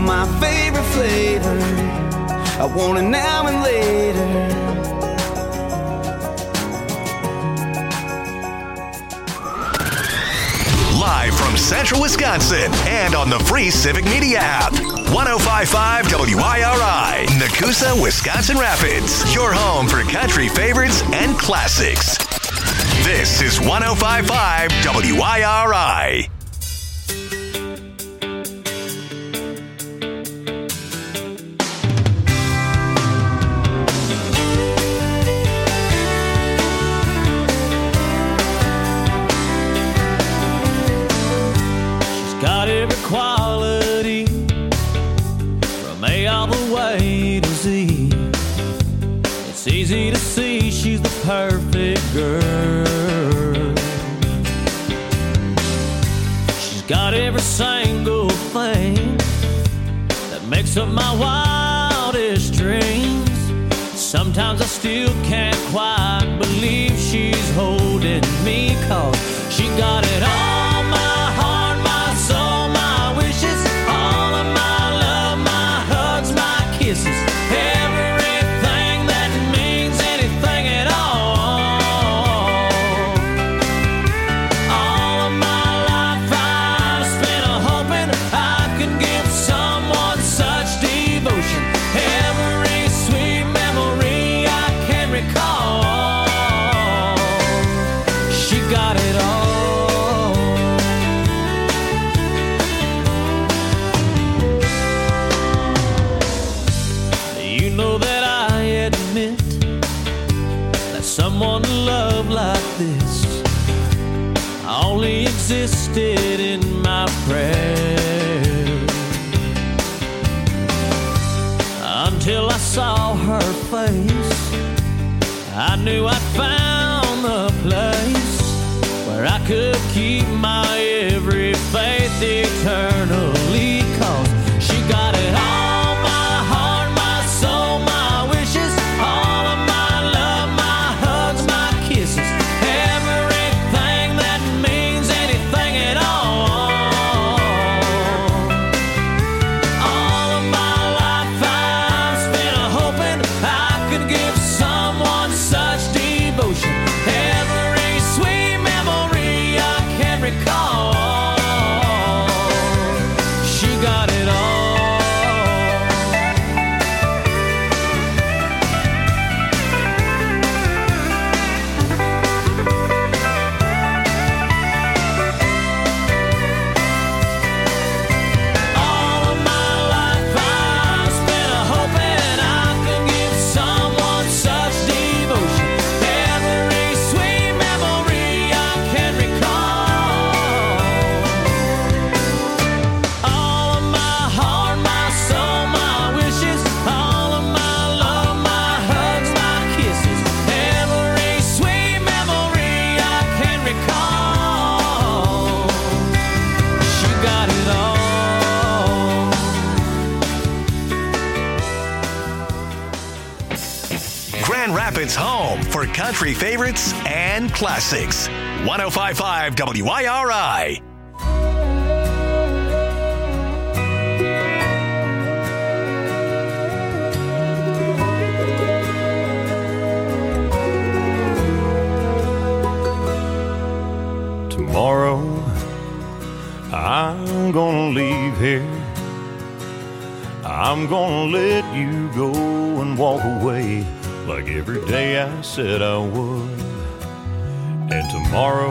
my favorite flavor. I want it now and later. Live from Central Wisconsin and on the free Civic Media app. 105.5 WIRI, Nakusa, Wisconsin Rapids. Your home for country favorites and classics. This is 105.5 WIRI. Got every quality from A all the way to Z. It's easy to see she's the perfect girl. She's got every single thing that makes up my wildest dreams. Sometimes I still can't quite believe she's holding me, 'cause she got it all. Someone love like this only existed in my prayers, until I saw her face. I knew I'd found the place where I could keep my every faith eternally, 'cause she got it all. Rapids home for country favorites and classics. 105.5 WIRI. Tomorrow I'm gonna leave here. I'm gonna let you go and walk away like every day I said I would. And tomorrow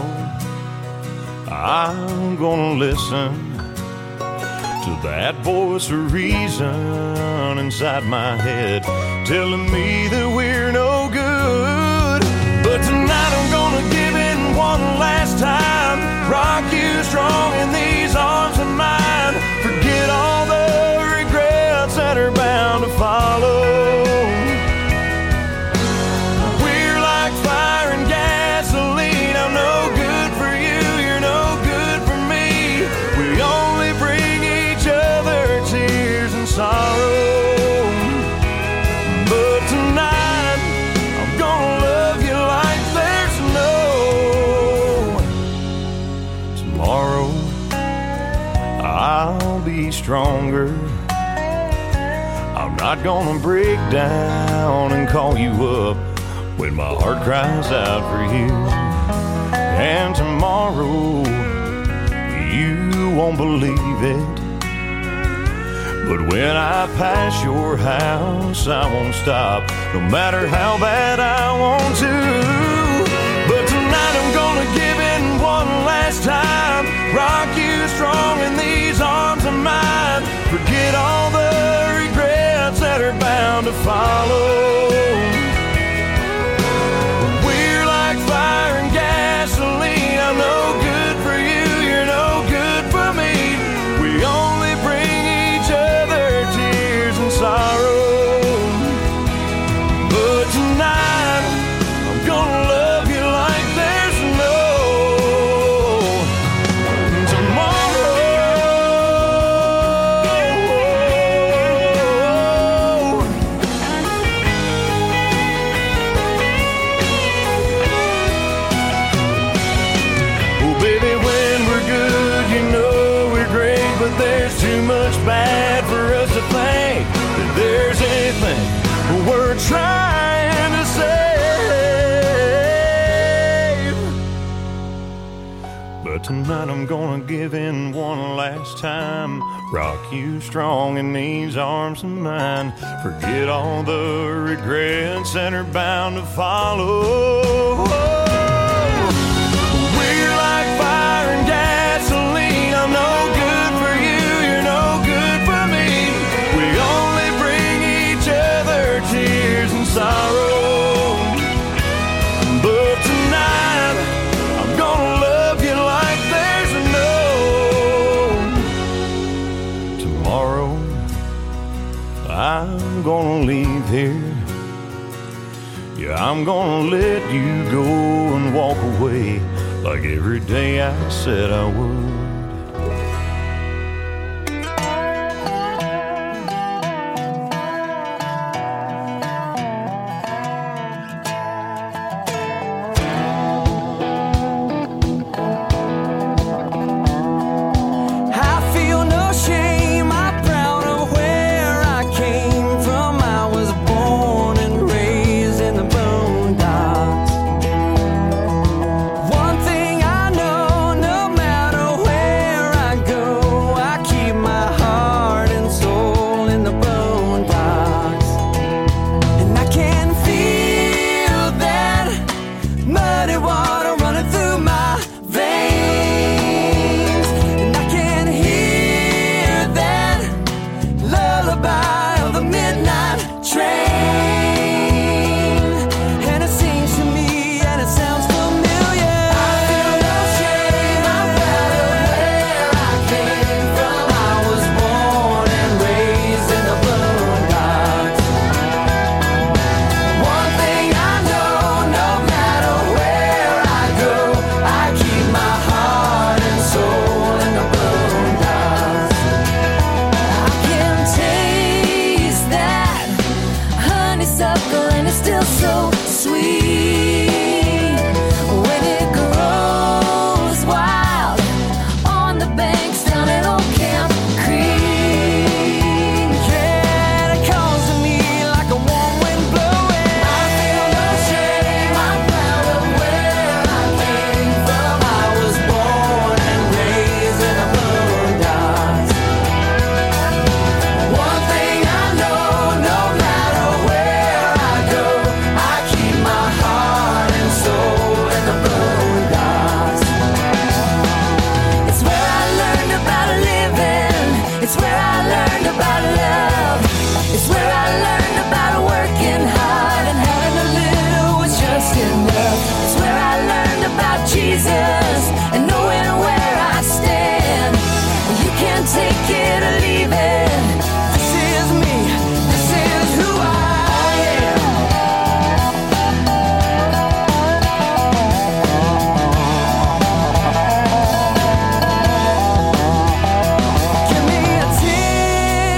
I'm gonna listen to that voice of reason inside my head telling me that we're no good. But tonight I'm gonna give in one last time, rock you strong in these arms of mine, forget all the regrets that are bound to follow. Fire and gasoline, I'm no good for you, you're no good for me. We only bring each other tears and sorrow. But tonight, I'm gonna love you like there's no tomorrow. I'm not gonna break down and call you up when my heart cries out for you. And tomorrow, you won't believe it, but when I pass your house, I won't stop, no matter how bad I want to. But tonight I'm gonna give in one last time, rock you strong in these arms of mine, forget all the regrets that are bound to follow. We're like fire and gasoline, I'm no good for you, you're no good for me. We only bring each other tears and sorrow. But tonight I'm gonna love you like there's no tomorrow. Oh baby, when we're good, you know we're great, but there's too much bad for us to think that there's anything we're trying to save. But tonight I'm gonna give in one last time, rock you strong in these arms of mine, forget all the regrets that are bound to follow. We're like fire and gasoline, I'm no good for you, you're no good for me. We only bring each other tears and sorrow. But tonight I'm gonna love you like there's no tomorrow. I'm gonna leave here. Yeah, I'm gonna let you go and walk away like every day I said I would. I feel no shame, I'm proud of where I came from. I was born and raised in the boondocks. One thing I know, no matter where I go, I keep my heart and soul in the boondocks. And I can feel that muddy water running through my veins. And I can hear that lullaby of the midnight train. And it sings to me and it sounds familiar. I feel no shame, I'm proud of where I came from. I was born and raised in the boondocks. One thing I know, no matter where I go, I keep my heart and soul in the boondocks. I can taste that honeysuckle and it's still so sweet when it grows wild on the banks down at Old Camp Creek. Yeah, it calls to me like a warm wind blowing. I feel no shame, I'm proud of where I came from. I was born and raised in the boondocks. One thing I know, no matter where I go, I keep my heart and soul in the boondocks. It's where I learned about living. It's where I learned about love. It's where I learned about working hard and having a little was just enough. It's where I learned about Jesus and knowing where I stand. You can't take it or leave it. This is me. This is who I am. Give me a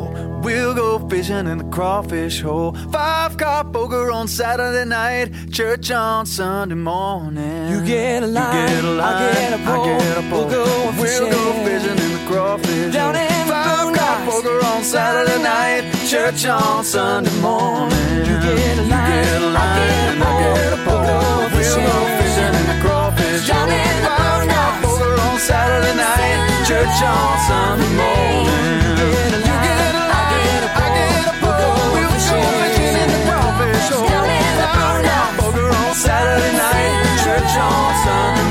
hole. We'll go fishing in the crawfish hole. 5-car poker on Saturday night. Church on Sunday morning. You get a line, I get a pole. We'll go fishing in the crawfish down hole. in 5-car poker on Saturday night. Church on Sunday morning. You get a line, I get a pole. We'll go fishing in the crawfish hole. 5-car poker on Saturday night. Church on Sunday morning. You get a line, I get a pole. We'll go fishing in the crawfish hole. 5-car poker on Saturday night. Church on Sunday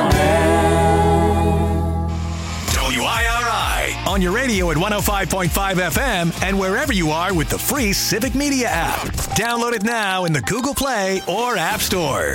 morning. WIRI on your radio at 105.5 FM and wherever you are with the free Civic Media app. Download it now in the Google Play or App Store.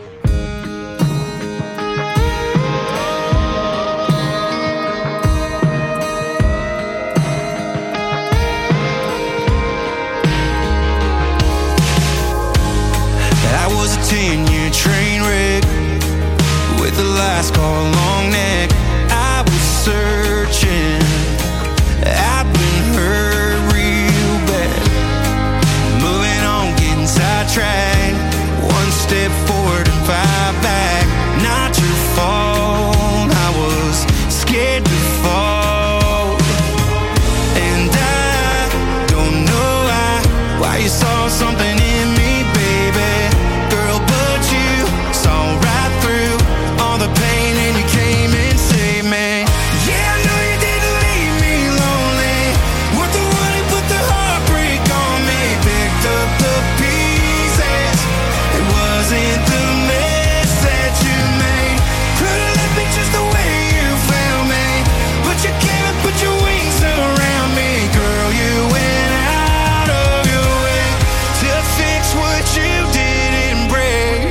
I was a 10-year train wreck with the last car long neck. I was searching, I've been hurt real bad. Moving on, getting sidetracked. 1 step forward and 5 back. Not your fault, I was scared to fall. And I don't know why you saw something in me, baby. Girl, but you saw right through all the pain and you came and saved me. Yeah, I know you didn't leave me lonely. Weren't the one who put the heartbreak on me. Picked up the pieces. It wasn't the mess that you made. Could've left me just the way you found me. But you came and put your wings around me. Girl, you went out of your way to fix what you didn't break.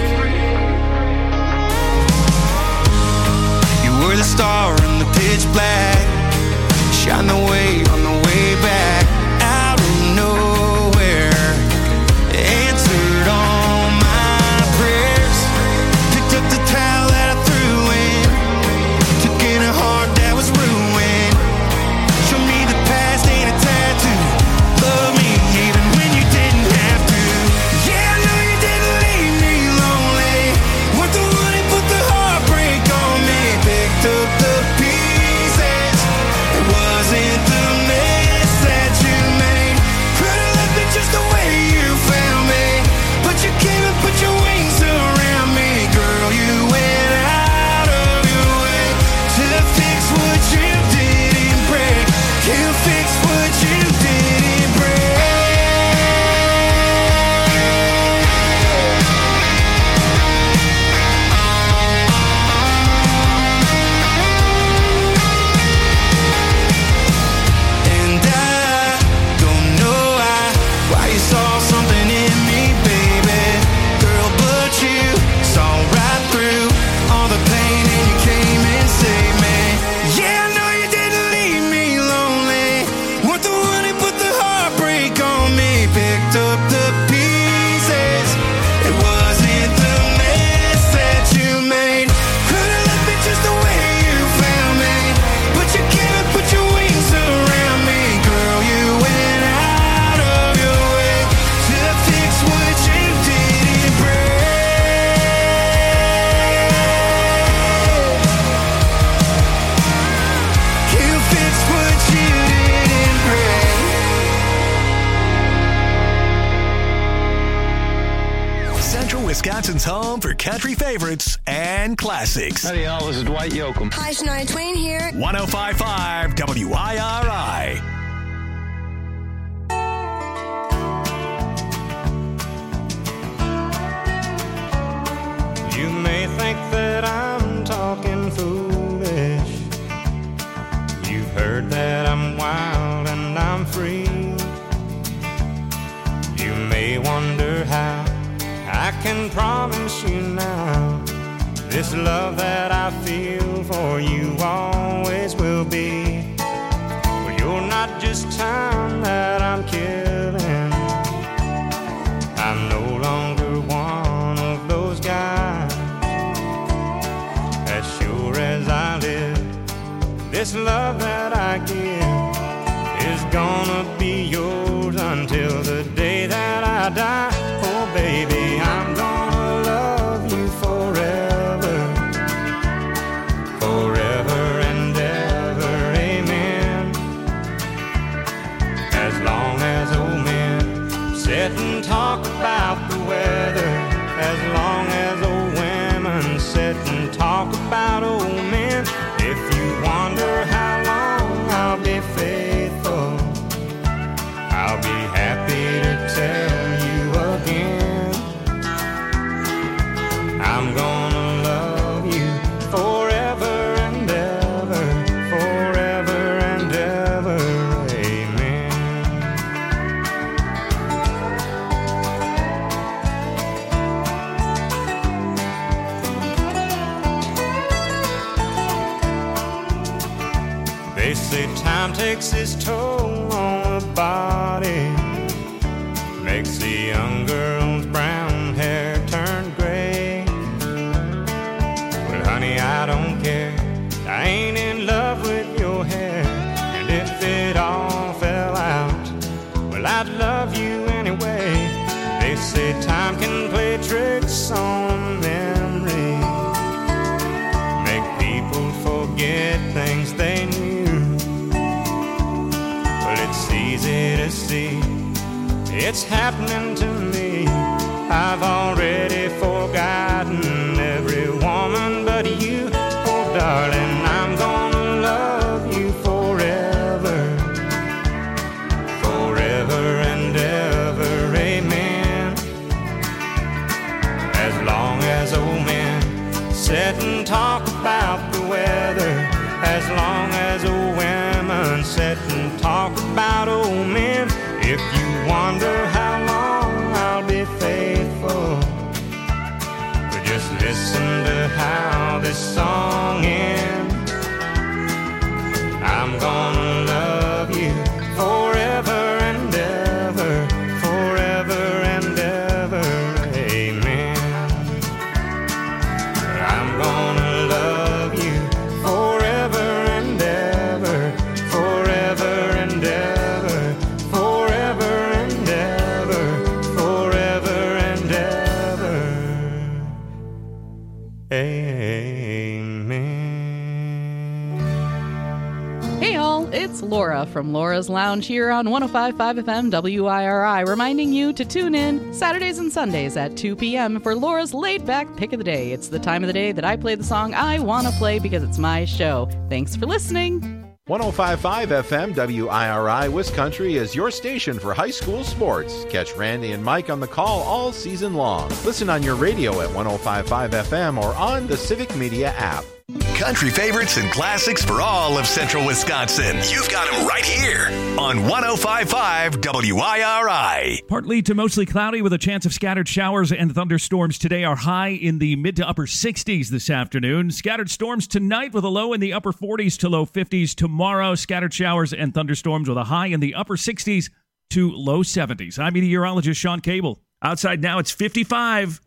You were the star in the pitch black. Shine the way on the way back. Out of nowhere, answered all my prayers. Picked up the towel that I threw in. Took in a heart that was ruined. Show me the past ain't a tattoo. Love me even when you didn't have to. Yeah, I know you didn't leave me lonely. Weren't the one who put the heartbreak on me. Picked up the pieces. It wasn't the mess that you made. Could've left me just the way you found me. But you came and put your wings around me. Girl, you went out of your way to fix what you didn't break. You fixed what you didn't break. And I don't know why you saw something in me, baby. Girl, but you saw right through all the pain and you came and saved me. Yeah, I know you didn't leave me lonely. Weren't the one who put the heartbreak on me. Picked up the pieces. It wasn't the mess that you made. Could've left me just the way you found me. But you came and put your wings around me. Girl, you went out of your way to fix what you didn't break. You fixed what you didn't break. Central Wisconsin's home for country favorites and classics. Howdy, y'all. This is Dwight Yoakam. Hi, Shania Twain here. 105.5 WIRI. You may think that I'm talking foolish. You've heard that I'm wild and I'm free. You may wonder how I can promise you now this love that I feel for you always will be. But you're not just time that I'm killing. I'm no longer one of those guys. As sure as I live, this love that I give is gonna long as old men sit and talk about the weather, as long as old women sit and talk about old men. If you wonder how long I'll be faithful, I'll be happy to tell you again. I'm gonna love you forever and ever, forever and ever, amen. They say time takes its toll on the body, makes the young girl's brown hair turn gray. Well, honey, I don't care, I ain't in love with your hair. And if it all fell out, well, I'd love you anyway. They say time can play tricks on memory, make people forget things they knew. Well, it's easy to see, it's happening to me. I've already forgotten every woman but you. Oh, darling, I'm gonna love you forever, forever and ever, amen. As long as old men sit and talk about the weather, as long as old women sit and talk about old men. If you wonder how long I'll be faithful, but just listen to how this song ends. I'm gonna love you forever and ever, forever and ever, amen. I'm gonna love you forever and ever, forever and ever, forever and ever, forever and ever, amen. Hey all, it's Laura from Laura's Lounge here on 105.5 FM WIRI, reminding you to tune in Saturdays and Sundays at 2 p.m. for Laura's laid-back pick of the day. It's the time of the day that I play the song I want to play because it's my show. Thanks for listening. 105.5 FM WIRI Wiscountry is your station for high school sports. Catch Randy and Mike on the call all season long. Listen on your radio at 105.5 FM or on the Civic Media app. Country favorites and classics for all of central Wisconsin. You've got them right here on 105.5 WIRI. Partly to mostly cloudy with a chance of scattered showers and thunderstorms today. Our high in the mid to upper 60s this afternoon. Scattered storms tonight with a low in the upper 40s to low 50s. Tomorrow, scattered showers and thunderstorms with a high in the upper 60s to low 70s. I'm meteorologist Sean Cable. Outside now, it's 55.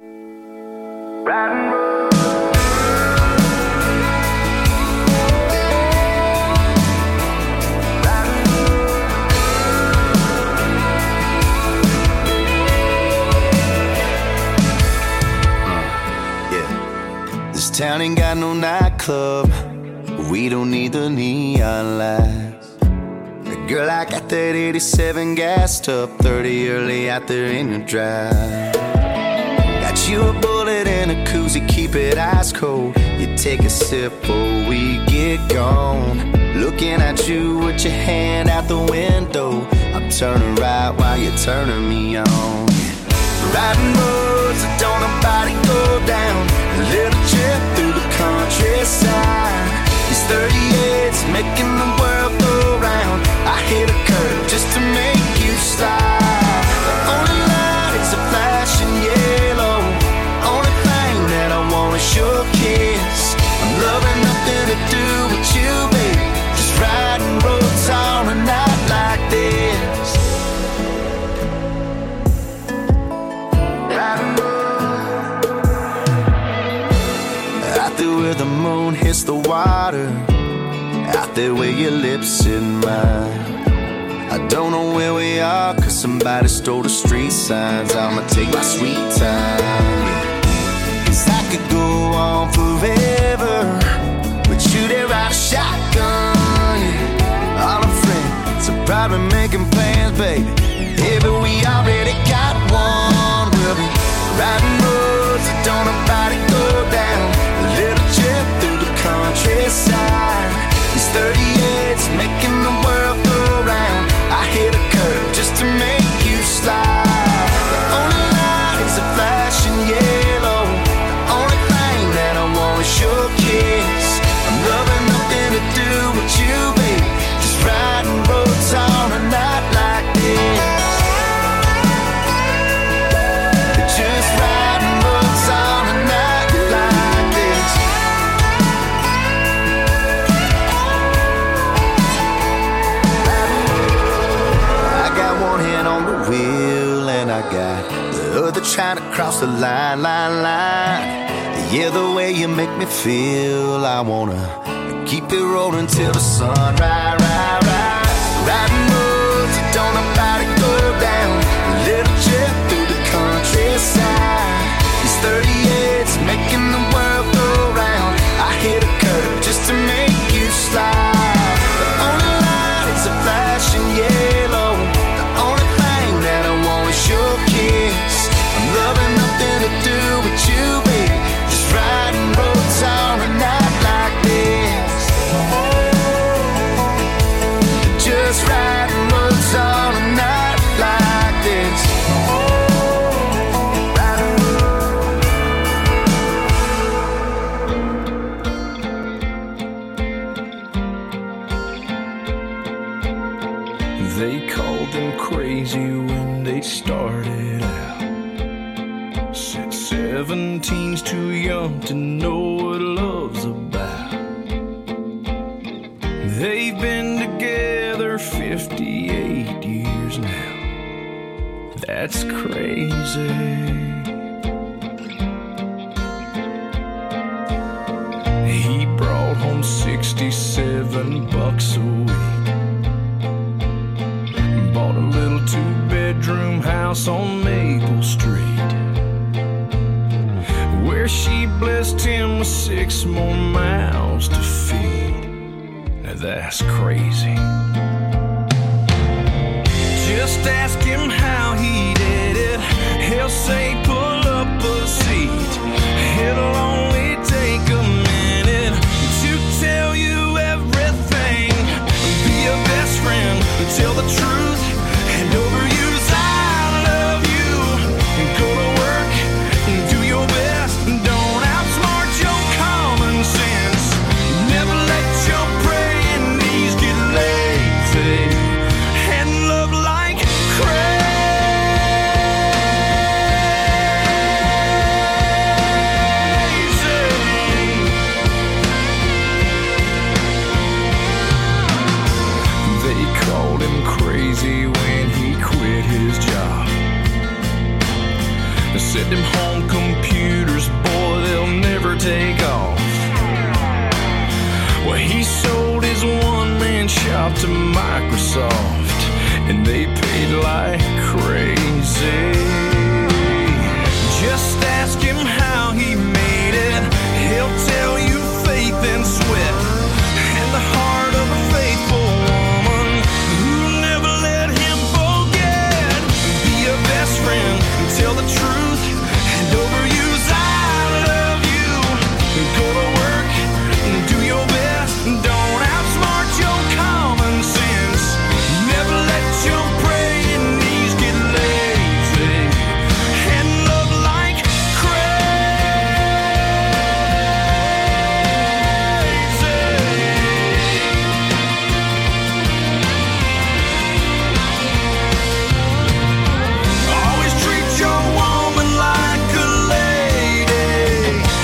This town ain't got no nightclub, we don't need the neon lights. Girl, I got that 87 gassed up, 30 early out there in the drive. Got you a bullet and a koozie, keep it ice cold. You take a sip before we get gone. Looking at you with your hand out the window, I'm turning right while you're turning me on. Riding roads that don't nobody go down, a little trip through the countryside. These 38's making the world go round. I hit a curve just to make you slide. The only light is a flashing yellow. Only thing that I want is your kiss. I'm loving nothing to do with you, baby. Just riding roads on a night like this. Out there where the moon hits the water, out there where your lips in mine. I don't know where we are, cause somebody stole the street signs. I'ma take my sweet time, yeah. Cause I could go on forever, but you there ride a shotgun, yeah. All our friends So probably making plans, baby. Yeah, but we already got one. We'll be riding roads that don't nobody go down. A little trip through the countryside. These 38s making the world go round. I hit a curve just to make you slide. The only light is a flashing yellow. The only thing that I want is your kiss. I'm loving nothing to do with you, baby. Just riding roads on a night like this. Just riding roads on a night like this. I got one hand on the wheel and I got the other trying to cross the line. Yeah, the way you make me feel, I wanna keep it rolling till the sun rise. Riding roads that don't nobody go down. A little trip through the countryside. These 38s making the world go round. I hit a curve just to make you slide. The only light is a flashing yellow. The only thing that I want is your kiss. I'm loving nothing to do with you, baby. Just riding roads on a night like this. Just riding roads on a night like this. They called them crazy when they started out. Said 17's too young to know what love's about. They've been together 58 years now. That's crazy. He brought home $67 a week. Bought a little two-bedroom house on Maple Street, where she blessed him with 6 more mouths to feed. Now that's crazy. Just ask him how he did it. He'll say pull up a seat. It'll only take a minute to tell you everything. Be a best friend, tell the truth, and overuse I love you. Go to work, do your best, don't outsmart your common sense. Never let your praying knees get lazy, and love like crazy when he quit his job. They said them home computers, boy, they'll never take off. Well, he sold his one-man shop to Microsoft, and they paid like crazy. Just ask him how he made it. He'll tell you faith and sweat, and the heart of a faithful woman who never let him forget. Be a best friend, tell the truth, and overuse I love you. Go to work, do your best, don't outsmart your common sense. Never let your praying knees get lazy, and love like always treat your woman like a lady.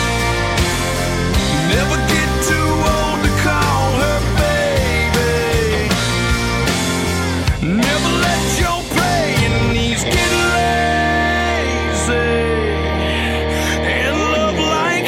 Never get too old to call her baby. Never let your praying knees get lazy, and love like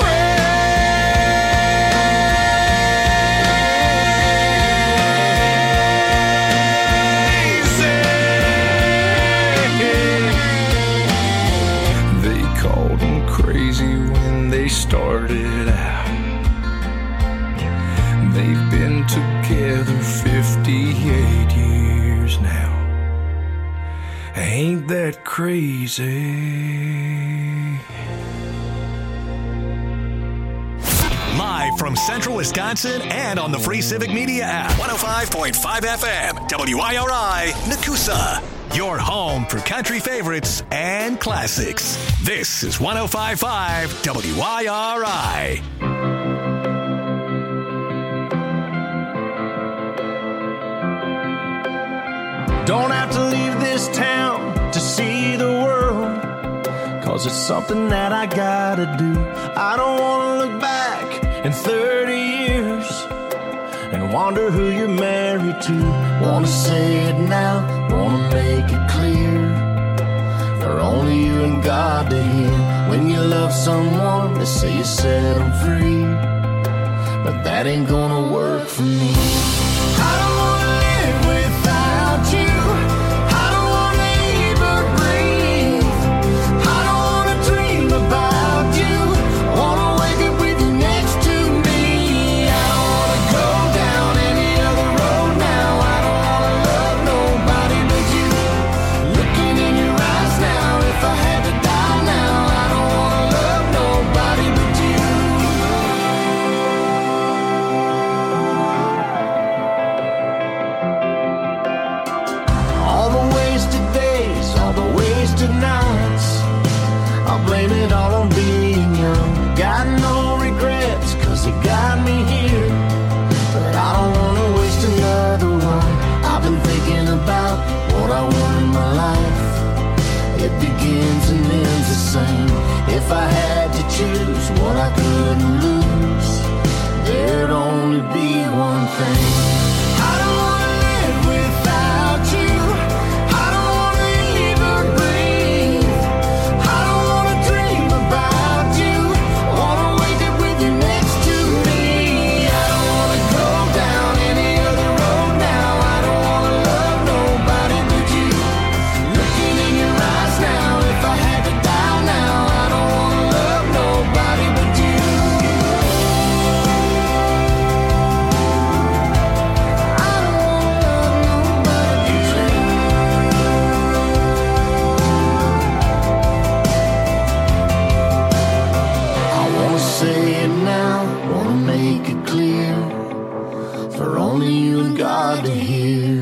crazy. They called him crazy when they started out. They've been together 58 years now. Ain't that crazy? Live from Central Wisconsin and on the free Civic Media app. 105.5 FM, WIRI, Nakusa. Your home for country favorites and classics. This is 105.5 WIRI. Don't have to leave this town to see the world, 'cause it's something that I gotta do. I don't wanna look back in 30 years and wonder who you're married to. Wanna say it now, wanna make it clear, for only you and God to hear. When you love someone, they say you set them free, but that ain't gonna work for me. I don't wanna live without you. I don't wanna even breathe. I don't wanna dream about you. Wanna wake up with you next to me. I don't wanna go down any other road now. I don't wanna love nobody but you. Looking in your eyes now, if I had to die now, I don't wanna love nobody but you. All the wasted days, all the wasted nights, I'll blame it all on being young. Got no regrets, 'cause it got me here, but I don't wanna waste another one. I've been thinking about what I want in my life. It begins and ends the same. If I had to choose what I couldn't lose, there'd only be one thing. I don't wanna live without you. I don't wanna even breathe. I don't wanna dream about you. Wanna wake up with you next to me. I don't wanna go down any other road now. I don't wanna love nobody but you. Looking in your eyes now, if I had to die now, I don't wanna love nobody but you. I don't wanna love nobody but you. I wanna say it now, wanna make it clear, for only you and God to hear.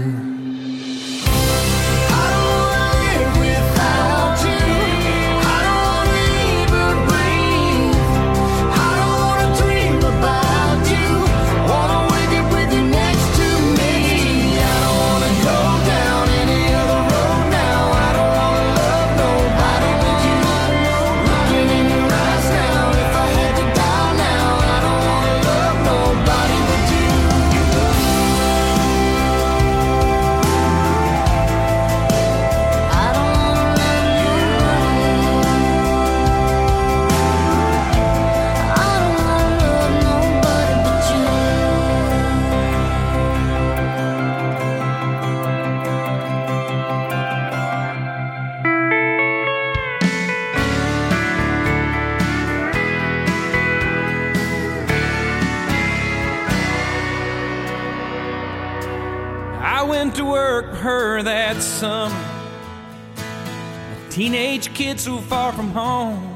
I don't wanna live without you. I don't wanna even breathe. I don't wanna dream about you. Wanna wake up with you next to me. I don't wanna go down any other road now. I don't wanna love nobody but you. Looking in your eyes now, if I had to die now, I don't wanna love nobody but you. I don't wanna love you. I don't wanna love nobody but you. I went to work for her that summer, a teenage kid so far from home.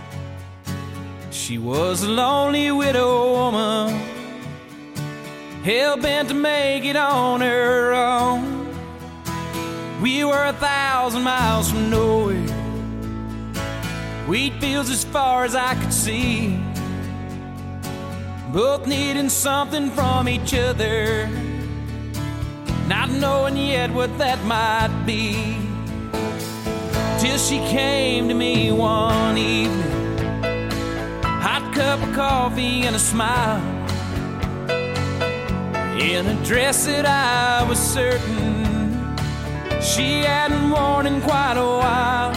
She was a lonely widow woman, hell-bent to make it on her own. We were 1,000 miles from nowhere, wheat fields as far as I could see, both needing something from each other, not knowing yet what that might be. Till she came to me one evening, hot cup of coffee and a smile, in a dress that I was certain she hadn't worn in quite a while.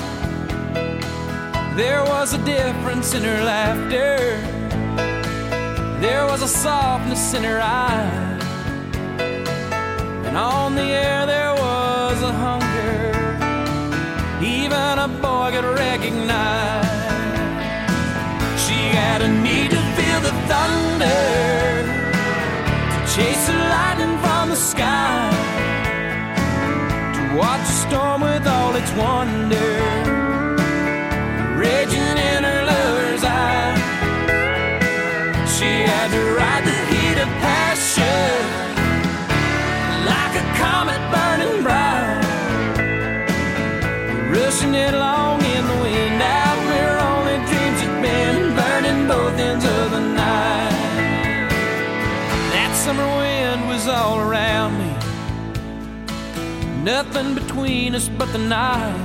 There was a difference in her laughter, there was a softness in her eyes, and on the air there was a hunger even a boy could recognize. She had a need to feel the thunder, to chase the sky to watch a storm with all its wonder raging in her lover's eye. She had to ride the heat of passion like a comet burning bright, rushing it along in the wind out where only dreams had been, burning both ends of the night. That summer wind was all around me, nothing between us but the night.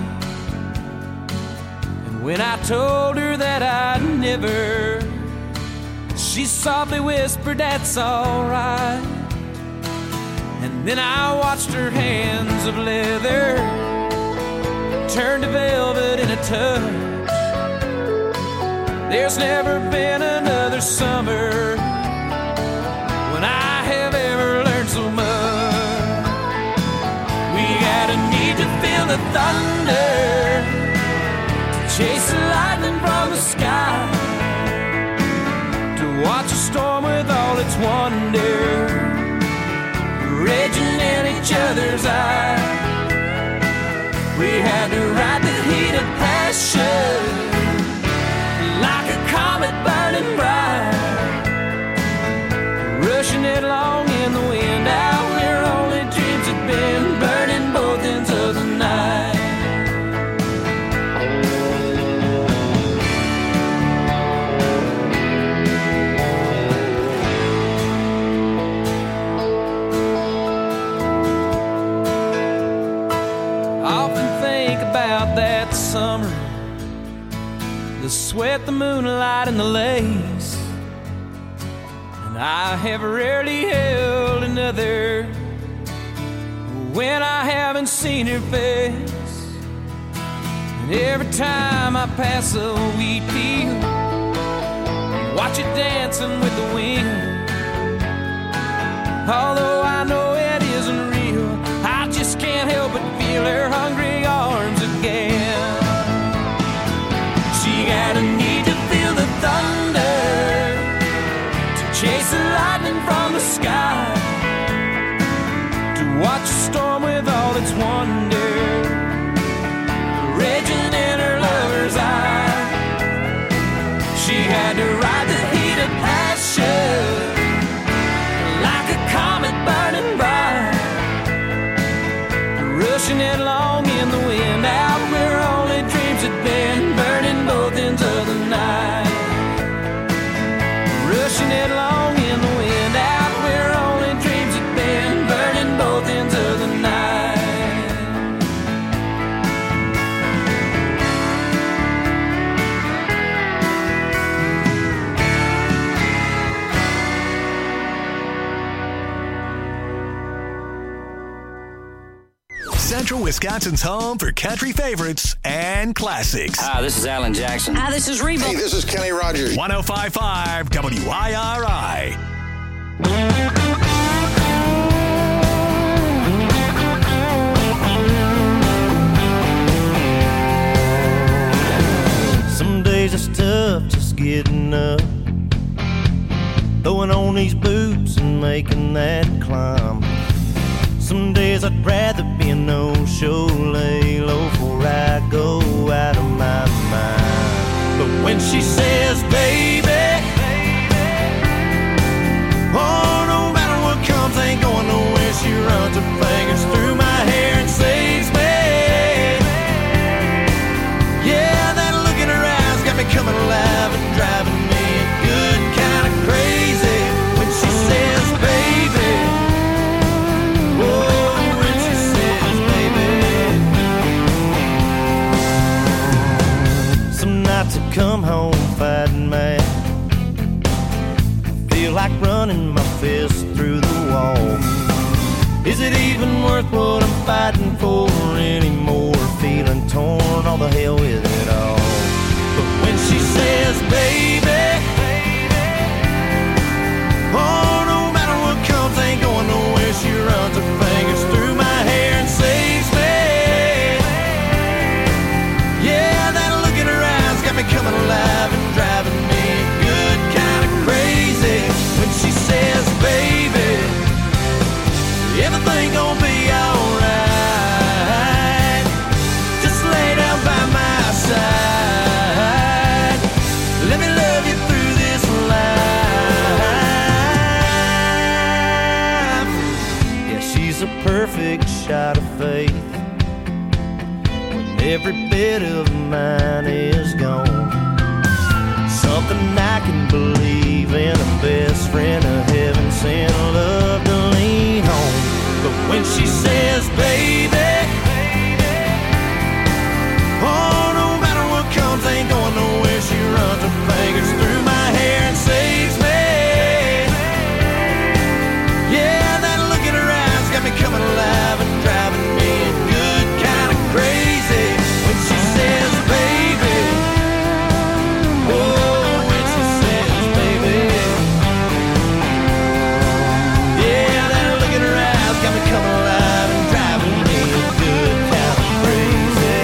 And when I told her that I'd never, she softly whispered, "That's alright." And then I watched her hands of leather turn to velvet in a touch. There's never been another summer when I have ever learned so much. We had a need to feel the thunder, to chase the lightning from the sky, to watch a storm with all its wonder raging in each other's eyes. We had to ride the heat of passion like a comet burning bright, rushing it along in the wind out where only dreams had been, burning both ends of the night. That summer, the sweat, the moonlight, and the lace, and I have rarely held another when I haven't seen her face. And every time I pass a wheat field, watch it dancing with the wind, although I know it isn't real, I just can't help but feel her hungry arms again. She got a need to feel the thunder, to chase the lightning from the sky, to watch a storm with all its wonder raging in her lover's eye. She had to ride the heat of passion like a comet burning bright, rushing it along in the wind out where only dreams had been, burning both ends of the night, rushing it along in the wind out where only dreams had been, burning both ends of the night. Central Wisconsin's home for country favorites and classics. Hi, this is Alan Jackson. Hi, this is Reba. Hey, this is Kenny Rogers. 105.5 WIRI. Some days it's tough just getting up, throwing on these boots and making that climb. Some days I'd rather be a no-show, lay low before I go out of my mind. But when she says, baby, oh, no matter what comes, ain't going nowhere. She runs her fingers through my hair and saves me. Yeah, that look in her eyes got me coming alive and driving me good kind of crazy. When she says, baby, oh, when she says, baby. Some nights I come home fighting mad, feel like running my fist through the wall. Is it even worth what I'm fighting for anymore? Feeling torn, all the hell with it all. But when she says, baby, oh, no matter what comes, ain't going nowhere. She runs her fingers through my hair and saves me. Yeah, that look in her eyes got me coming alive and driving me good kind of crazy. When she says, baby, everything every bit of mine is gone. Something I can believe in, a best friend of heaven sent love to lean on. But when she says, baby, oh, no matter what comes, ain't going nowhere. She runs her fingers through my hair and saves me. Yeah, that look in her eyes got me coming alive and driving me good, kind of crazy. When she says, baby, oh, when she says, baby, yeah, that look in her eyes got me coming alive and driving me good, kind of crazy.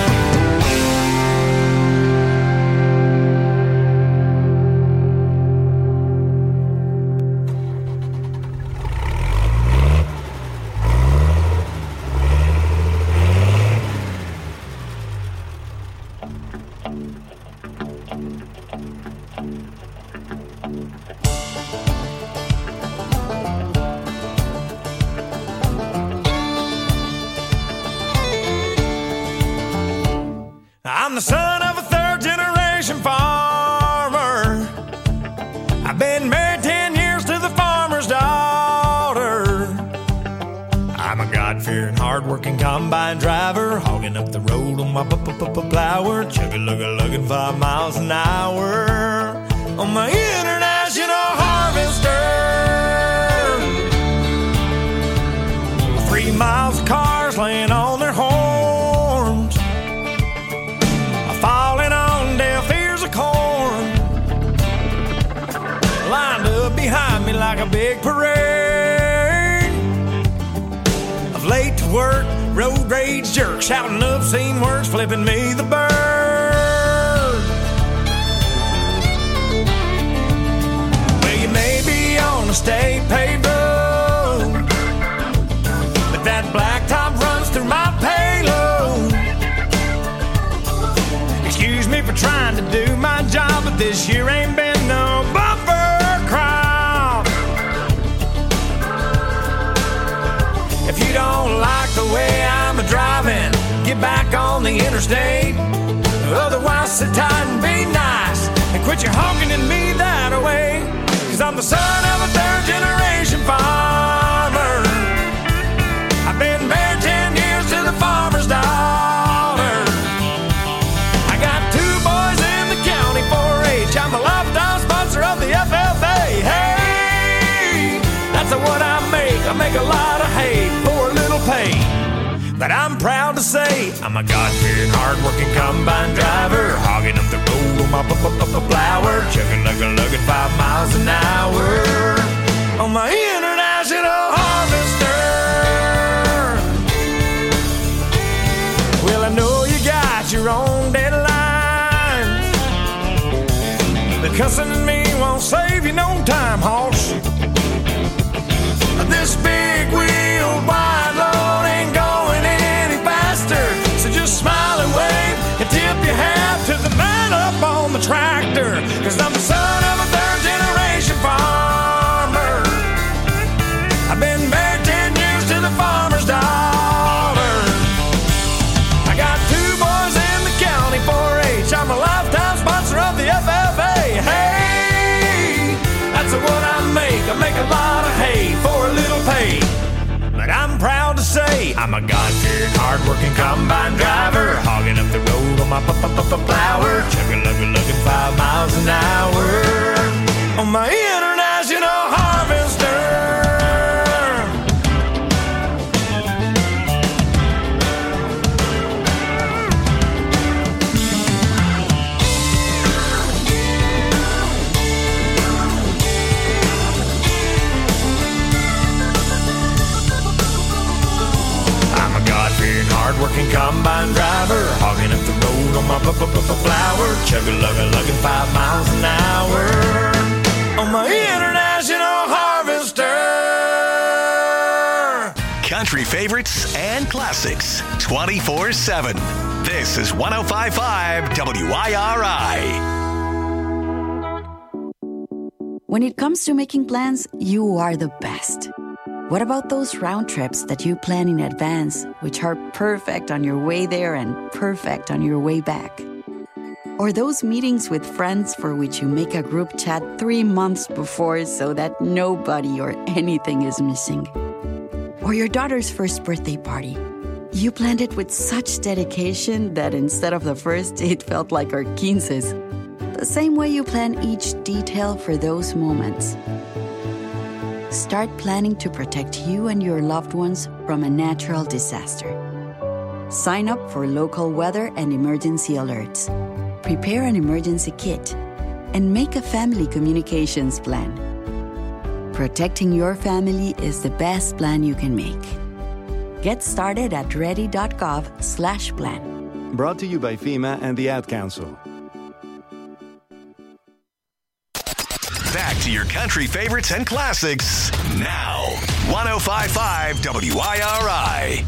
I'm the son of a third-generation farmer. I've been married 10 years to the farmer's daughter. I'm a God-fearing, hard-working combine driver, hogging up the road on my plower, chugga-lugga-lugging 5 miles an hour on my international harvester. 3 miles of cars laying on their horns, falling on deaf ears of corn, lined up behind me like a big parade of late to work, road rage jerks, shouting obscene words, flipping me the bird. Well, you may be on a state paved road, but that blacktop runs through my payload. Excuse me for trying to do my job, but this year ain't been no bumper crop. If you don't like the way I'm driving, get back on the interstate. Otherwise, sit tight and be nice and quit your honking at me that way. 'Cause I'm the son of a third-generation farmer. I've been married 10 years to the farmer's daughter. I got 2 boys in the county 4-H. I'm a lifetime sponsor of the FFA. Hey, that's what I make a lot of hay for a little pay. But I'm proud to say I'm a God-fearing, hard-working combine driver, hogging up the road on my plower, chugga-lugga-lugging 5 miles an hour on my international harvester. Well, I know you got your own deadlines, but cussing at me won't save you no time, hoss. This big wheel wide load ain't going any faster, so just smile and wave and tip your hat to the man up on the tractor. 'Cause I'm the son of a third-generation farmer. I've been married 10 years to the farmer's daughter. I got 2 boys in the county 4-H. I'm a lifetime sponsor of the FFA. Hey, that's what I make a lot of hay for a little pay. But I'm proud to say I'm a God-fearing, hard-working combine driver, hogging up the road on my plower, chugga-lugga-lugging 5 miles an hour on my international harvester. Hard-working combine driver, hogging up the road on my plower, chugga-lugga-lugging 5 miles an hour on my international harvester. Country favorites and classics 24/7. This is 105.5 WIRI. When it comes to making plans, you are the best. What about those round trips that you plan in advance, which are perfect on your way there and perfect on your way back? Or those meetings with friends for which you make a group chat 3 months before so that nobody or anything is missing? Or your daughter's first birthday party. You planned it with such dedication that instead of the first, it felt like our 15s. The same way you plan each detail for those moments. Start planning to protect you and your loved ones from a natural disaster. Sign up for local weather and emergency alerts. Prepare an emergency kit. And make a family communications plan. Protecting your family is the best plan you can make. Get started at ready.gov/plan. Brought to you by FEMA and the Ad Council. Back to your country favorites and classics now. 105.5 WIRI.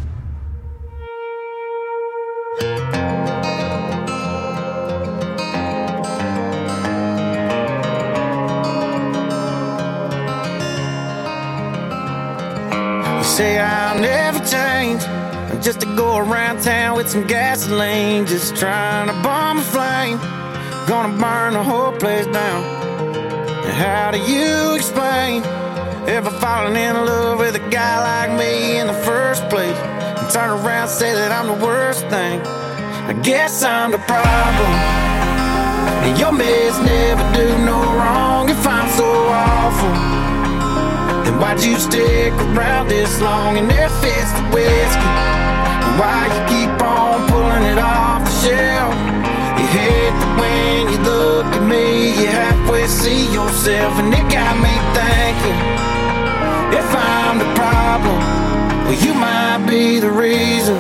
You say I'll never change. I'm just to go around town with some gasoline, just trying to bomb a flame. Gonna burn the whole place down. And how do you explain ever falling in love with a guy like me in the first place? And turn around and say that I'm the worst thing. I guess I'm the problem. And your meds never do no wrong. If I'm so awful, then why'd you stick around this long and there fits the whiskey? And why you keep on pulling it off the shelf? You hate that when you look at me, you halfway see yourself, and it got me thinking, if I'm the problem, well, you might be the reason.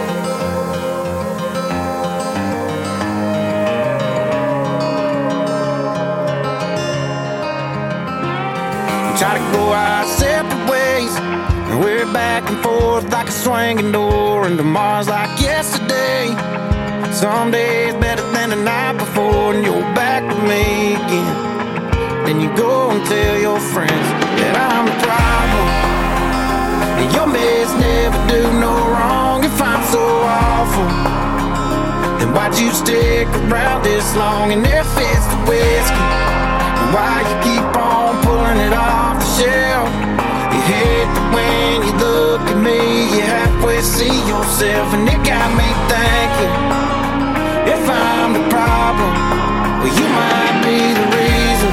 We try to go our separate ways, and we're back and forth like a swinging door, and tomorrow's like yesterday. Some days better than the night before, and you're back with me again. Then you go and tell your friends that I'm the problem. And your meds never do no wrong. If I'm so awful, then why'd you stick around this long and there fits the whiskey? And why you keep on pulling it off the shelf? You hate that when you look at me, you halfway see yourself, and it got me thinking, if I'm the problem, well, you might be the reason.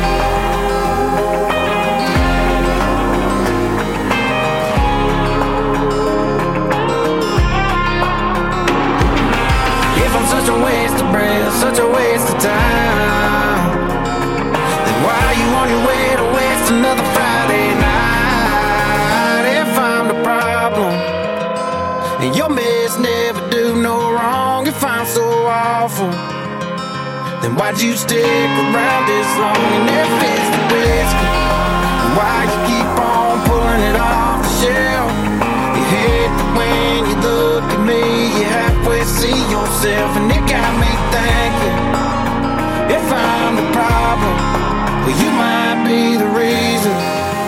If I'm such a waste of breath, such a waste of time, then why are you on your way to waste another Friday night? If I'm the problem, and your meds never do no wrong. If I'm so awful, then why'd you stick around this long and there fits the whiskey? And why you keep on pulling it off the shelf? You hate that when you look at me, you halfway see yourself, and it got me thinking, if I'm the problem, well, you might be the reason.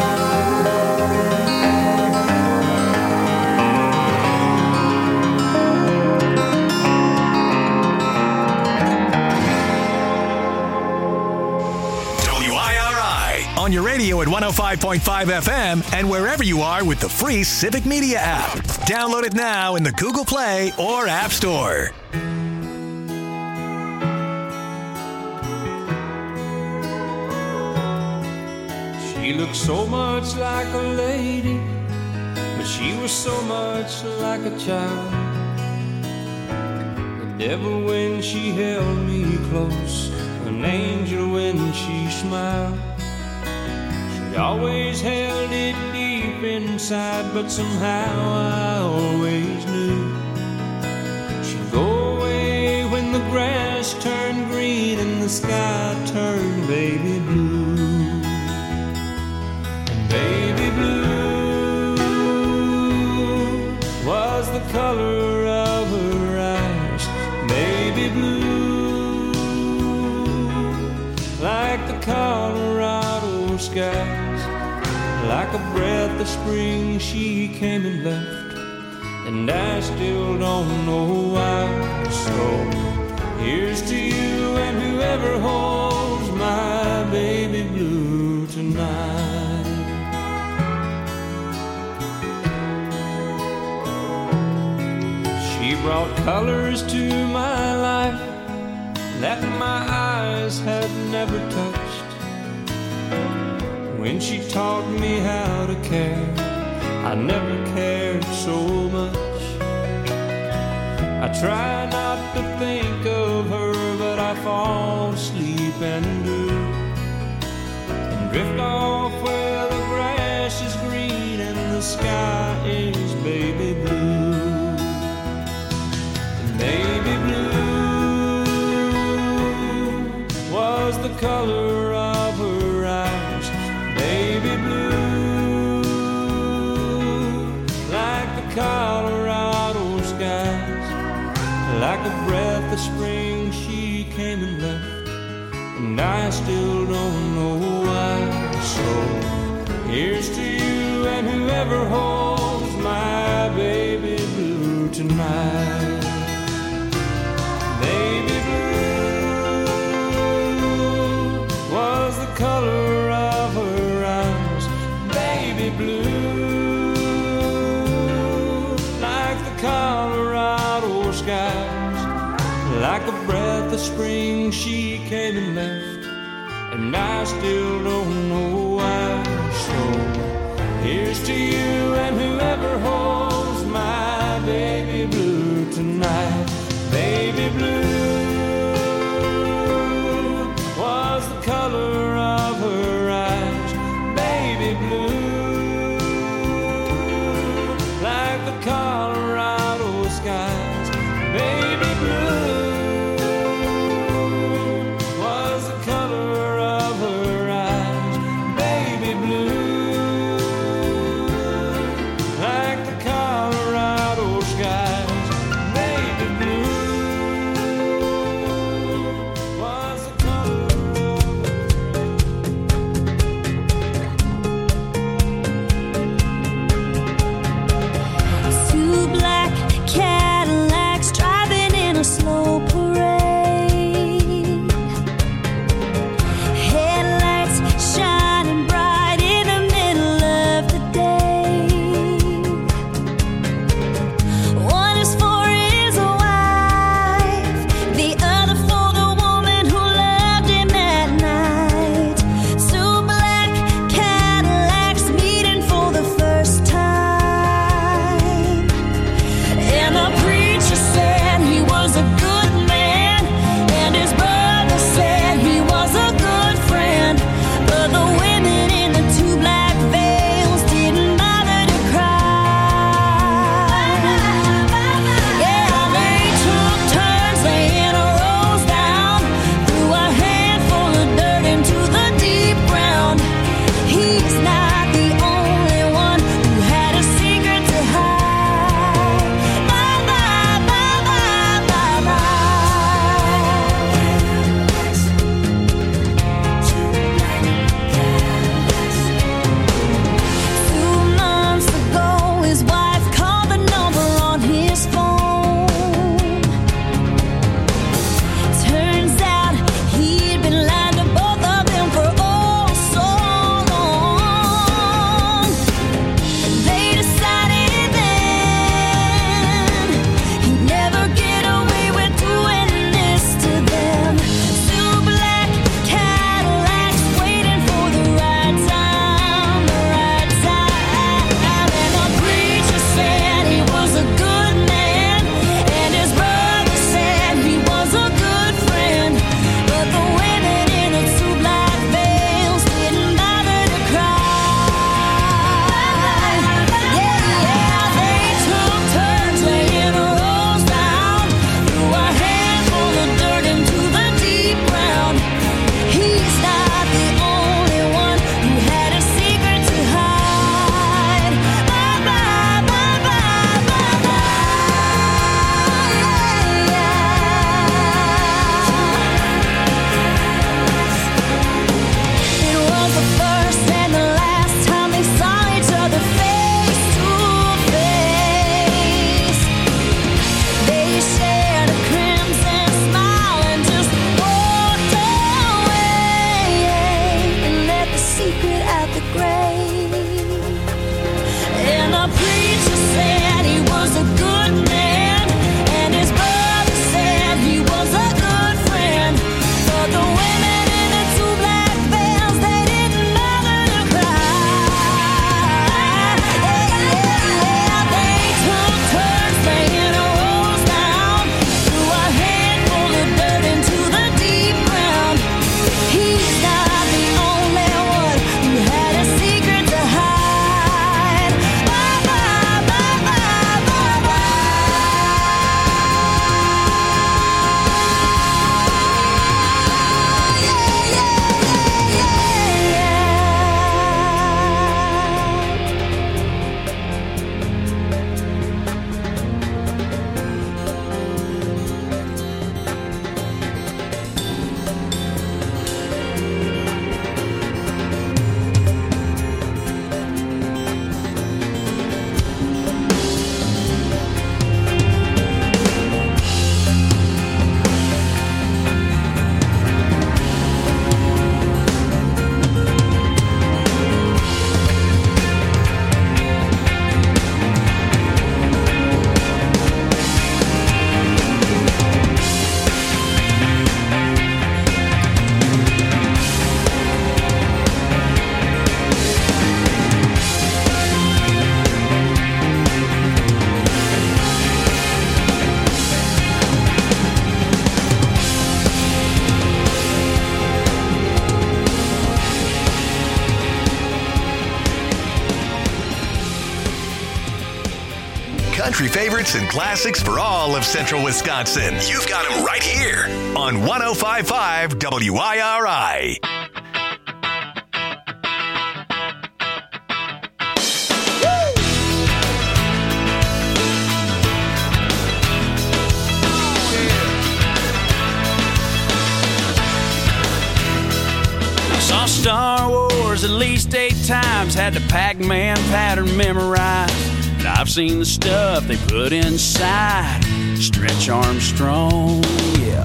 On your radio at 105.5 FM and wherever you are with the free Civic Media app. Download it now in the Google Play or App Store. She looked so much like a lady, but she was so much like a child. The devil when she held me close, an angel when she smiled. She always held it deep inside, but somehow I always knew she'd go away when the grass turned green and the sky turned baby blue. And baby blue was the color of her eyes. Baby blue, like the Colorado skies, Like a breath of spring, she came and left, and I still don't know why. So here's to you and whoever holds my baby blue tonight. She brought colors to my life that my eyes had never touched. When she taught me how to care, I never cared so much. I try not to think of her, but I fall asleep and do, and drift off where the grass is green and the sky is baby blue. Baby blue was the color of her eyes. Baby blue, like the Colorado skies. Like a breath of spring, she came and left, and I still don't know why. So here's to you and whoever holds my baby blue tonight. Baby blue was the color of her eyes. Baby blue, like the Colorado skies. Like a breath of spring, she came and left, and I still don't know why. So here's to you and whoever holds my baby blue tonight. Baby blue was the color of her eyes. Baby blue, like the Colorado skies. Baby blue was the color of her eyes. Baby blue, like the Colorado skies. Baby country favorites and classics for all of central Wisconsin. You've got them right here on 105.5 WIRI. Saw Star Wars at least 8 times, had the Pac-Man pattern memorized. And I've seen the stuff they put inside Stretch Armstrong, yeah.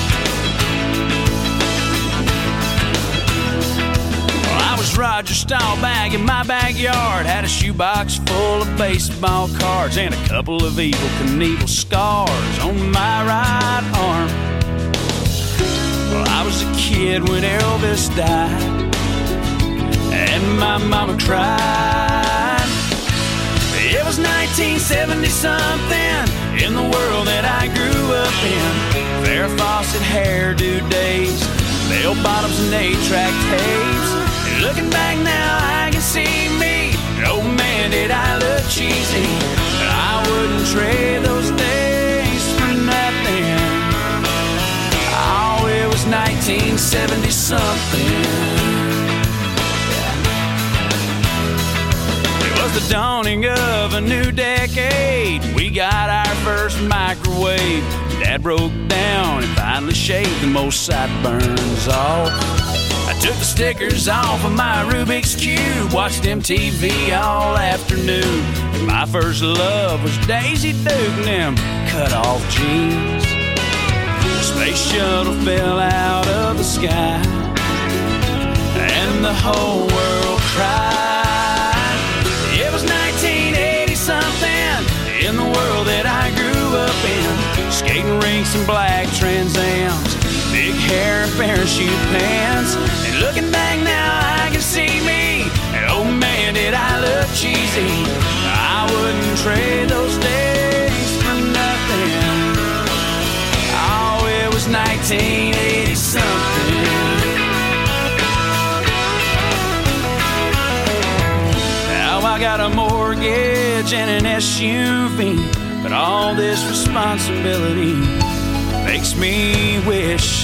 Well, I was Roger Staubach in my backyard, had a shoebox full of baseball cards and a couple of Evel Knievel scars on my right arm. Well, I was a kid when Elvis died, and my mama cried. It was 1970-something in the world that I grew up in. Farrah Fawcett hairdo days, bell bottoms and 8-track tapes. And looking back now, I can see me. Oh man, did I look cheesy. I wouldn't trade those days for nothing. Oh, it was 1970-something. It was the dawning of a new decade. We got our first microwave. Dad broke down and finally shaved the most sideburns off. I took the stickers off of my Rubik's Cube, watched MTV all afternoon. And my first love was Daisy Duke and them cut-off jeans. The space shuttle fell out of the sky, and the whole world cried. It was 1980-something in the world that I grew up in. Skating rinks and black Trans Ams, big hair and parachute pants. And looking back now, I can see me. And oh man, did I look cheesy. I wouldn't trade those days for nothing. Oh, it was 1980-something. Now I got a mortgage and an SUV, but all this responsibility makes me wish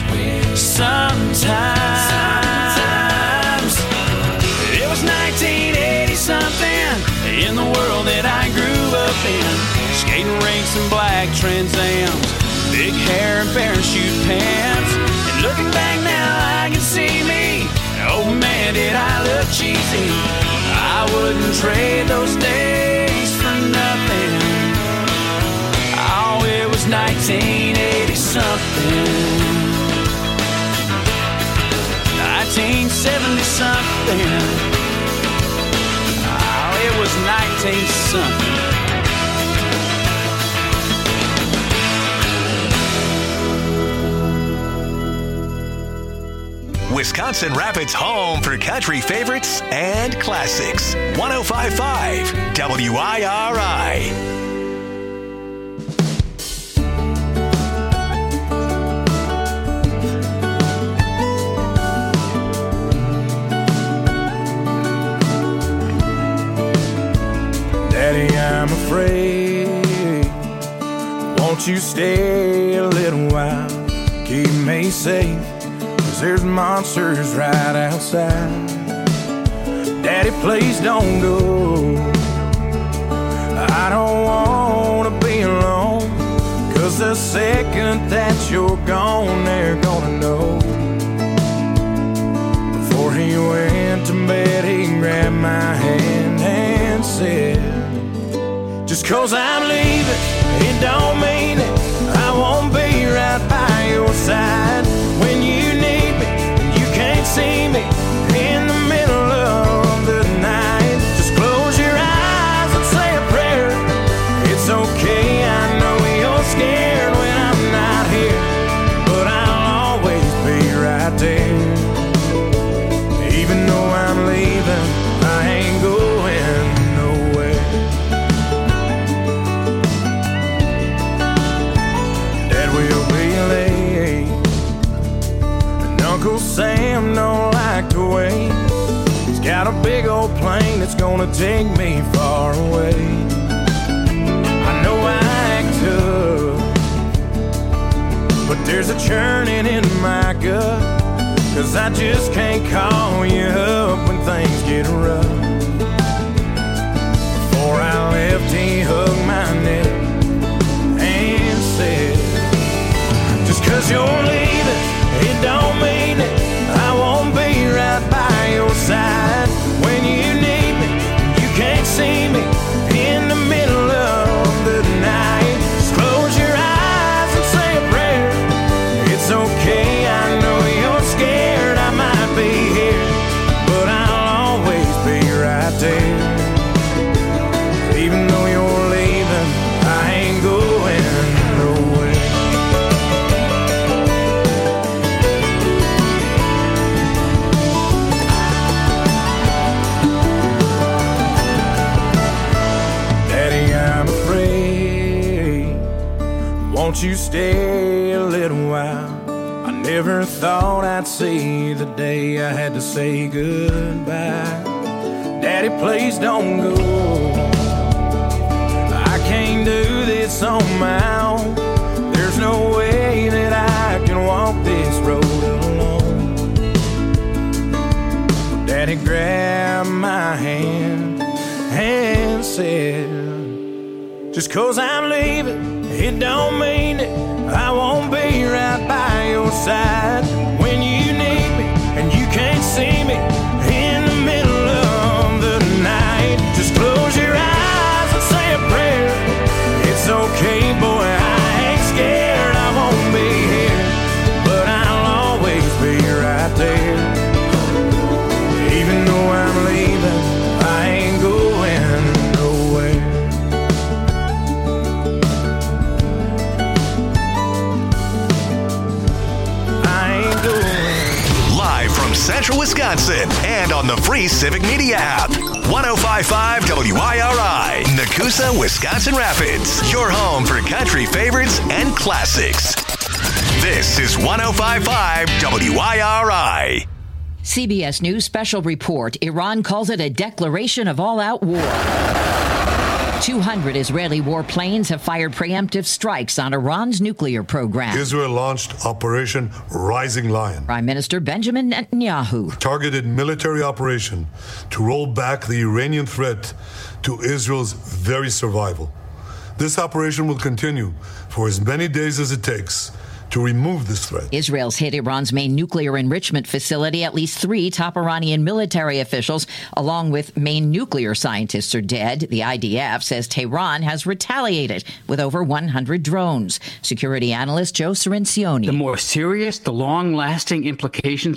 sometimes it was 1980-something in the world that I grew up in. Skating rinks and black Trans Ams, big hair and parachute pants. And looking back now, I can see me. Oh man, did I look cheesy. I wouldn't trade those days for nothing. Oh, it was 1980-something. 1970-something. Oh, it was 19-something. Wisconsin Rapids' home for country favorites and classics. 105.5 WIRI. Daddy, I'm afraid. Won't you stay a little while? Keep me safe, 'cause there's monsters right outside. Daddy, please don't go. I don't wanna be alone, 'cause the second that you're gone, they're gonna know. Before he went to bed, he grabbed my hand and said, just 'cause I'm leaving, it don't mean it. I won't be right by your side when you need me and you can't see me in the middle of the night. Just close your eyes and say a prayer. It's okay, I know you're scared when I'm not here, but I'll always be right there. Even though I'm leaving, I ain't going nowhere. Dad will be late, and Uncle Sam don't like to wait. He's got a big old plane that's gonna take me far away. I know but there's a churning in my gut, 'cause I just can't call you up when things get rough. Before I left, he hugged my neck and said, just 'cause you're leaving, it don't mean it. I won't be right by your side when you need me. You can't see me in the middle of the night. Just close your eyes and say a prayer. It's okay, I know you're scared I might be here, but I'll always be right there. Even though you're leaving, I ain't going nowhere. Daddy, I'm afraid. Won't you stay a little while? I never thought I'd see the day I had to say goodbye. Daddy, please don't go. I can't do this on my own. There's no way that I can walk this road alone. Daddy grabbed my hand and said, just 'cause I'm leaving, it don't mean it. I won't be right by your side when you need me and you can't see me in the middle of the night. Just close your eyes and say a prayer. It's okay, boy, I ain't scared. I won't be here, but I'll always be right there. Even though I'm leaving, I ain't going nowhere. Live from Central Wisconsin and on the free Civic Media app. 105.5 WIRI, Nakusa, Wisconsin Rapids. Your home for country favorites and classics. This is 105.5 WIRI. CBS News special report. Iran calls it a declaration of all-out war. 200 Israeli warplanes have fired preemptive strikes on Iran's nuclear program. Israel launched Operation Rising Lion. Prime Minister Benjamin Netanyahu. Targeted military operation to roll back the Iranian threat to Israel's very survival. This operation will continue for as many days as it takes to remove this threat. Israel's hit Iran's main nuclear enrichment facility. At least 3 top Iranian military officials, along with main nuclear scientists, are dead. The IDF says Tehran has retaliated with over 100 drones. Security analyst Joe Cirincione. The more serious, the long-lasting implications